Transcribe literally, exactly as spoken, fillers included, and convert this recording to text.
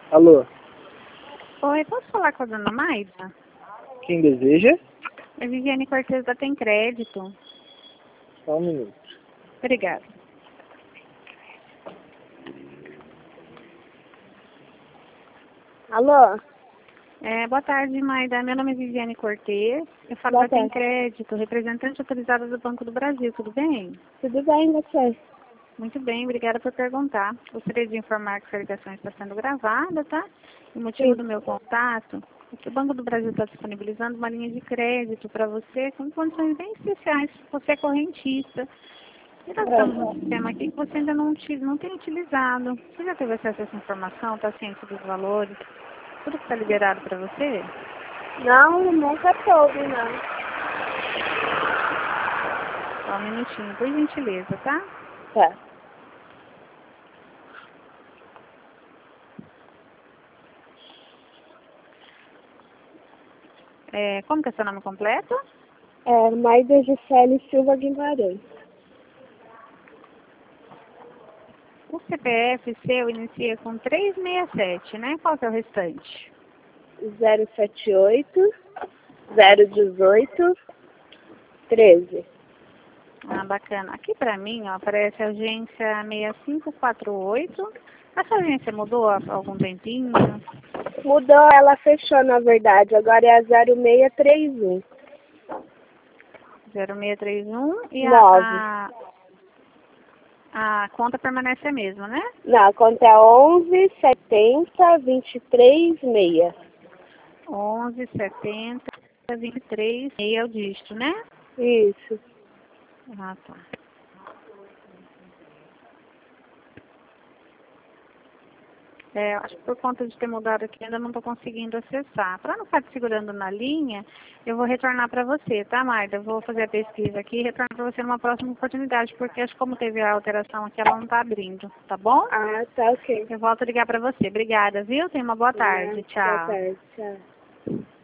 Alô, Oi, posso falar com a dona Maida? quem deseja? É Viviane Cortez da Tem Crédito. Só um minuto. Obrigada. Alô? É, boa tarde, Maida. Meu nome é Viviane Cortez. Eu falo Boa da Tem tarde. Crédito, representante autorizada do Banco do Brasil. Tudo bem? Tudo bem, você? Muito bem, obrigada por perguntar. Gostaria de informar que essa ligação está sendo gravada, tá? O motivo Sim. do meu contato é que o Banco do Brasil está disponibilizando uma linha de crédito para você com condições bem especiais, se você é correntista. E nós estamos num sistema aqui que você ainda não, uti- não tem utilizado. Você já teve acesso a essa informação? Está ciente dos valores? Tudo que está liberado para você? Não, nunca soube, não. Só um minutinho, por gentileza, tá? Tá. É, como que é seu nome completo? É, Maida Gisele Silva Guimarães. O C P F seu inicia com trezentos e sessenta e sete, né? Qual que é o restante? zero sete oito, zero dezoito, treze. Ah, bacana. Aqui pra mim, ó, aparece a agência seis cinco quatro oito. Essa agência mudou há algum tempinho? Mudou, ela fechou, na verdade. Agora é a zero seis três um. zero seis três um e a, nove. a, a conta permanece a mesma, né? Não, a conta é onze, setenta, vinte e três, seis. onze, setenta, vinte e três, e é o dígito, né? Isso. Ah, tá. É, acho que por conta de ter mudado aqui, ainda não estou conseguindo acessar. Para não ficar te segurando na linha, eu vou retornar para você, tá, Maida? Eu vou fazer a pesquisa aqui e retornar para você numa próxima oportunidade, porque acho que como teve a alteração aqui, ela não está abrindo, tá bom? Ah, tá ok. Eu volto a ligar para você. Obrigada, viu? Tenha uma boa tarde. Ah, boa Tchau. tarde, tchau.